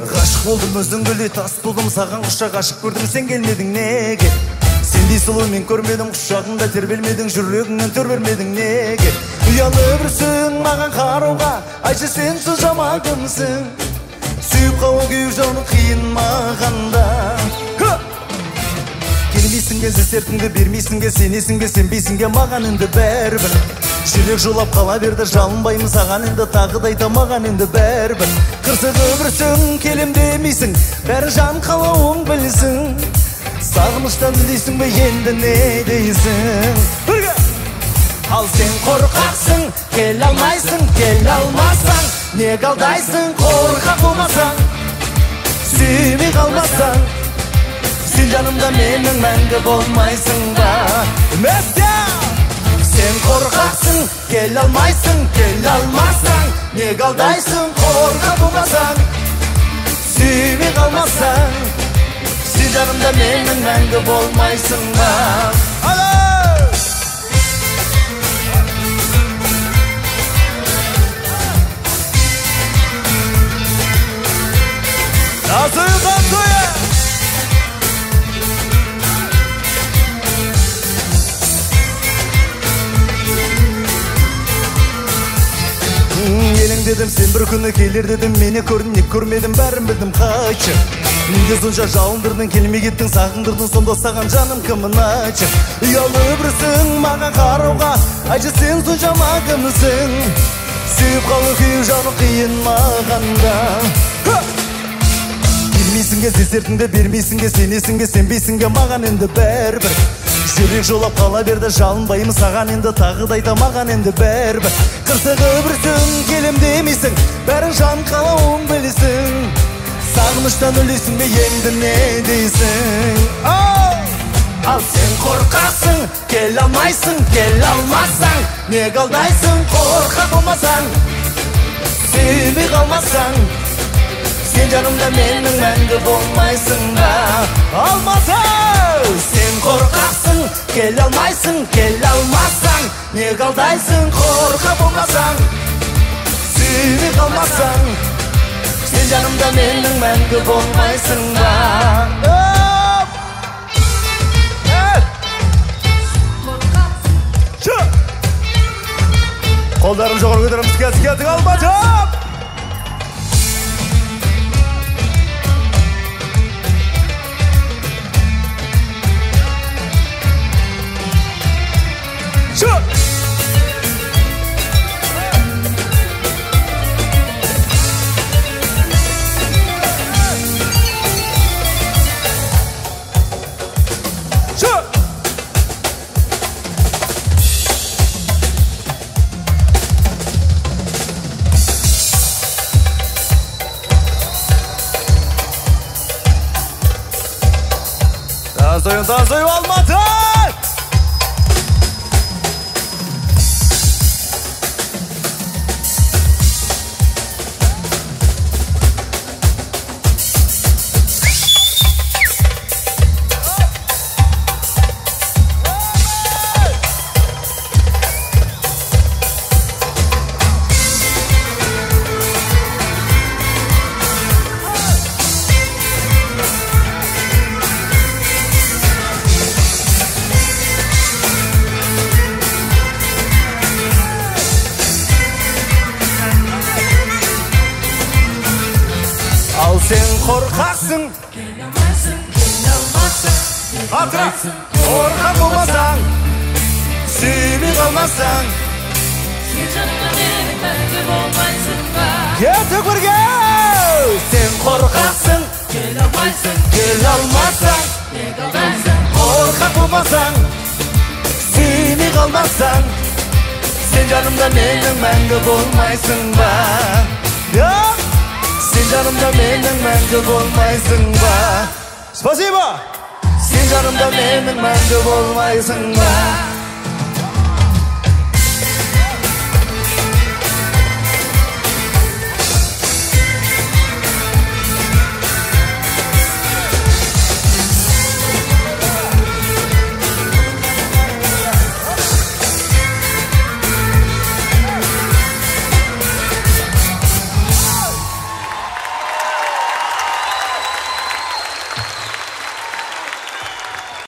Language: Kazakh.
Ғашық болдым өзің гүлдей тас болдым саған құшақ ашық көрдім сен келмедің неге сендей сұлу мен көрмедім құшағыңда тербелмедің жүрегіңнен төр бермедің неге ұялы бүрсің маған қарауға айтшы сен соншама кімсің сүйіп қалу күйіп жауны қиын мағанда келмейсің бе сертіңді бермейсің бе сенесің бе сенбейсің бе маған енді бәрібір жүрек жолап қала берді жалынбаймын саған енді тағы да айтам маған енді бәрібір қырсығы бүрсің келем демейсің бәрі жан қалауың білсін сағыныштан дейсің бе енді не дейсің ал сен қорқақсың келе алмайсың келе алмасаң неге алдайсың қорқақ болмасаң сүймей қалмасаң сен жанымда менің мәңгі болмайсың ба сен қорқақсың келе алмасаң неге алдайсың қорқақ болмасаң сүймей қалмасаң сен жанымда менің мәңгі болмайсың ба елең дедім сен бір күні келер дедім мені көрдім не көрмедім бәрін білдім қайтшы неге сонша жалындырдың келмей кеттің сағындырдың сонда саған жаным кімін айтшы ұялы бүрсің маған қарауға айтшы сен соншама кімсің сүйіп қалу күйіп жану қиын мағанда келмейсің бе сертіңді бермейсің бе сенесің бе сенбейсің бе маған енді бәрібір жүрек жолап қала берді жалынбаймын саған енді тағы да айтам маған енді бәрібір қырсығы бүрсің келем демейсің бәрін жан қалауың білсің сағыныштан өлесің бе енді не дейсің ал сен қорқақсың келе алмасаң неге алдайсың қорқақ болмасаң сүймей қалмасаң сен жанымда менің мәңгі болмайсың ба алмасаң сен қорқақсың келе алмасаң неге алдайсың қорқақ болмасаң сүймей қалмасаң сен жанымда менің мәңгі болмайсың ба қолдарым жоғары көтеремін ске алматым Танцуем Алматы! Ал сен қорқақсың қорқақ болмасаң сүймей қалмасаң сен жанымда менің мәңгі болмайсың ба кеттік бірге сен қорқақсың келе алмасаң қорқақ болмасаң сүймей қалмасаң сен жанымда менің мәңгі болмайсың ба сен жанымда менің мәңгі болмайсың ба спасибо сен жанымда менің мәңгі болмайсың ба